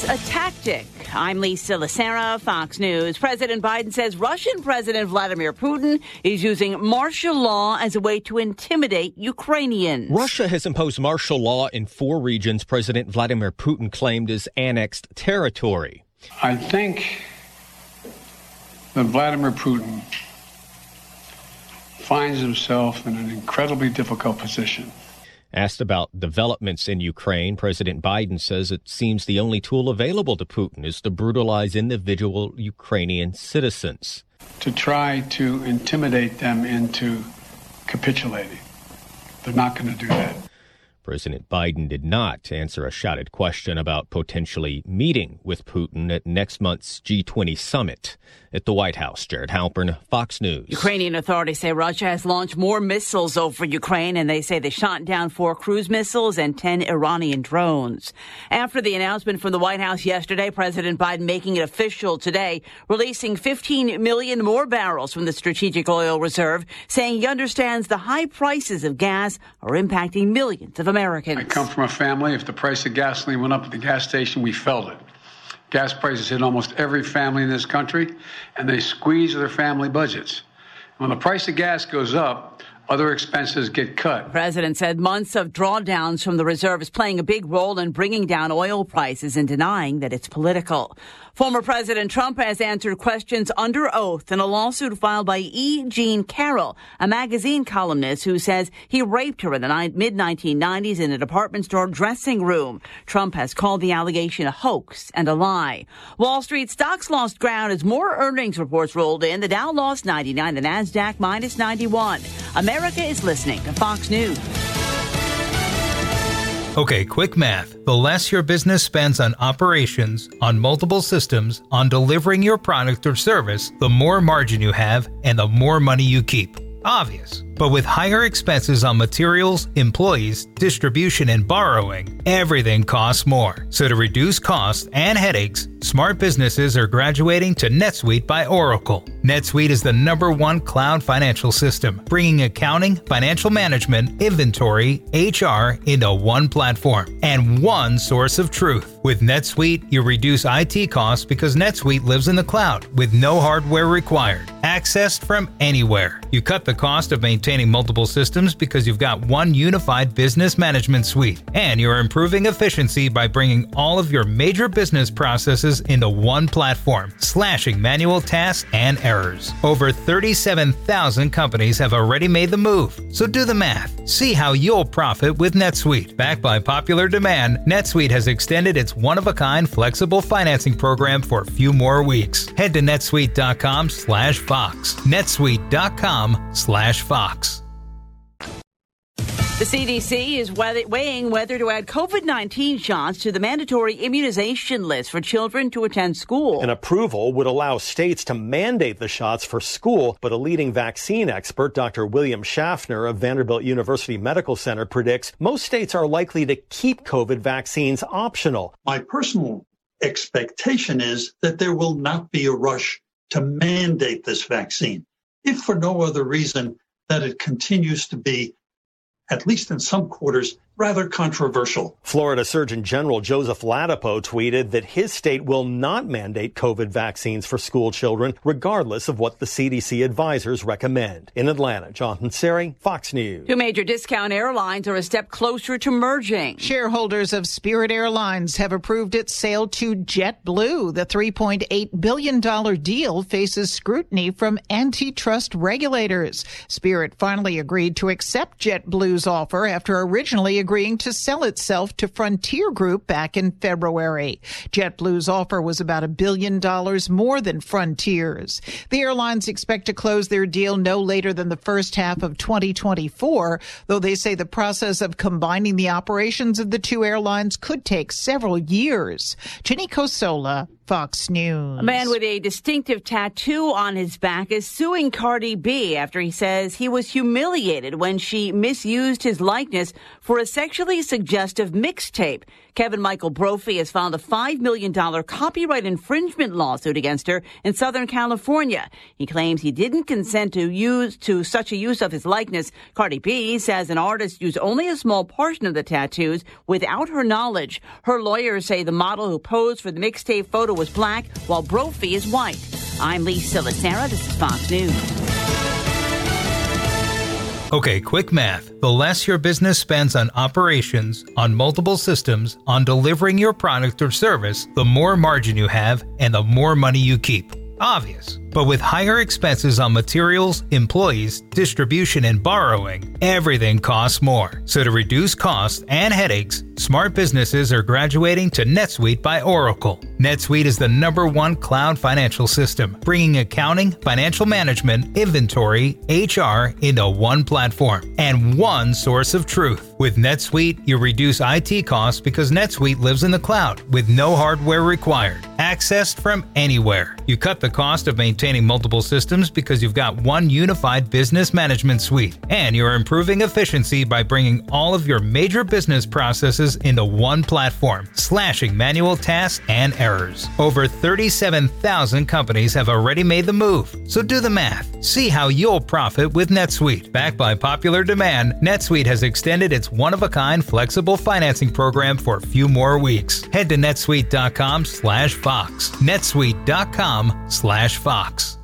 It's a tactic. I'm Lisa Lacera, Fox News. President Biden says Russian President Vladimir Putin is using martial law as a way to intimidate Ukrainians. Russia has imposed martial law in 4 regions President Vladimir Putin claimed as annexed territory. I think that Vladimir Putin finds himself in an incredibly difficult position. Asked about developments in Ukraine, President Biden says it seems the only tool available to Putin is to brutalize individual Ukrainian citizens. To try to intimidate them into capitulating. They're not going to do that. President Biden did not answer a shouted question about potentially meeting with Putin at next month's G20 summit. At the White House, Jared Halpern, Fox News. Ukrainian authorities say Russia has launched more missiles over Ukraine, and they say they shot down 4 cruise missiles and 10 Iranian drones. After the announcement from the White House yesterday, President Biden making it official today, releasing 15 million more barrels from the Strategic Oil Reserve, saying he understands the high prices of gas are impacting millions of Americans. I come from a family. If the price of gasoline went up at the gas station, we felt it. Gas prices hit almost every family in this country, and they squeeze their family budgets. When the price of gas goes up, other expenses get cut. The president said months of drawdowns from the reserve is playing a big role in bringing down oil prices and denying that it's political. Former President Trump has answered questions under oath in a lawsuit filed by E. Jean Carroll, a magazine columnist who says he raped her in the mid-1990s in a department store dressing room. Trump has called the allegation a hoax and a lie. Wall Street stocks lost ground as more earnings reports rolled in. The Dow lost 99, the Nasdaq minus 91. America is listening to Fox News. Okay, quick math. The less your business spends on operations, on multiple systems, on delivering your product or service, the more margin you have and the more money you keep. Obvious. But with higher expenses on materials, employees, distribution, and borrowing, everything costs more. So to reduce costs and headaches, smart businesses are graduating to NetSuite by Oracle. NetSuite is the #1 cloud financial system, bringing accounting, financial management, inventory, HR into one platform and one source of truth. With NetSuite, you reduce IT costs because NetSuite lives in the cloud with no hardware required, accessed from anywhere. You cut the cost of maintaining multiple systems because you've got one unified business management suite, and you're improving efficiency by bringing all of your major business processes into one platform, slashing manual tasks and errors. Over 37,000 companies have already made the move, so do the math. See how you'll profit with NetSuite. Backed by popular demand, NetSuite has extended its one-of-a-kind flexible financing program for a few more weeks. Head to netsuite.com/Fox. netsuite.com/Fox. The CDC is weighing whether to add COVID-19 shots to the mandatory immunization list for children to attend school. An approval would allow states to mandate the shots for school, but a leading vaccine expert, Dr. William Schaffner of Vanderbilt University Medical Center, predicts most states are likely to keep COVID vaccines optional. My personal expectation is that there will not be a rush to mandate this vaccine, if for no other reason that it continues to be, at least in some quarters, rather controversial. Florida Surgeon General Joseph Ladapo tweeted that his state will not mandate COVID vaccines for school children, regardless of what the CDC advisors recommend. In Atlanta, John Panseri, Fox News. 2 major discount airlines are a step closer to merging. Shareholders of Spirit Airlines have approved its sale to JetBlue. The $3.8 billion deal faces scrutiny from antitrust regulators. Spirit finally agreed to accept JetBlue's offer after originally agreeing to sell itself to Frontier Group back in February. JetBlue's offer was about $1 billion more than Frontier's. The airlines expect to close their deal no later than the first half of 2024, though they say the process of combining the operations of the two airlines could take several years. Jenny Cosola, Fox News. A man with a distinctive tattoo on his back is suing Cardi B after he says he was humiliated when she misused his likeness for a sexually suggestive mixtape. Kevin Michael Brophy has filed a $5 million copyright infringement lawsuit against her in Southern California. He claims he didn't consent to such a use of his likeness. Cardi B says an artist used only a small portion of the tattoos without her knowledge. Her lawyers say the model who posed for the mixtape photo was black, while Brophy is white. I'm Lee Silasera. This is Fox News. Okay, quick math. The less your business spends on operations, on multiple systems, on delivering your product or service, the more margin you have and the more money you keep. Obvious. But with higher expenses on materials, employees, distribution, and borrowing, everything costs more. So to reduce costs and headaches, smart businesses are graduating to NetSuite by Oracle. NetSuite is the #1 cloud financial system, bringing accounting, financial management, inventory, HR into one platform and one source of truth. With NetSuite, you reduce IT costs because NetSuite lives in the cloud with no hardware required, accessed from anywhere. You cut the cost of maintaining multiple systems because you've got one unified business management suite, and you're improving efficiency by bringing all of your major business processes into one platform, slashing manual tasks and errors. Over 37,000 companies have already made the move, so do the math. See how you'll profit with NetSuite. Backed by popular demand, NetSuite has extended its one-of-a-kind flexible financing program for a few more weeks. Head to netsuite.com/Fox. netsuite.com/Fox.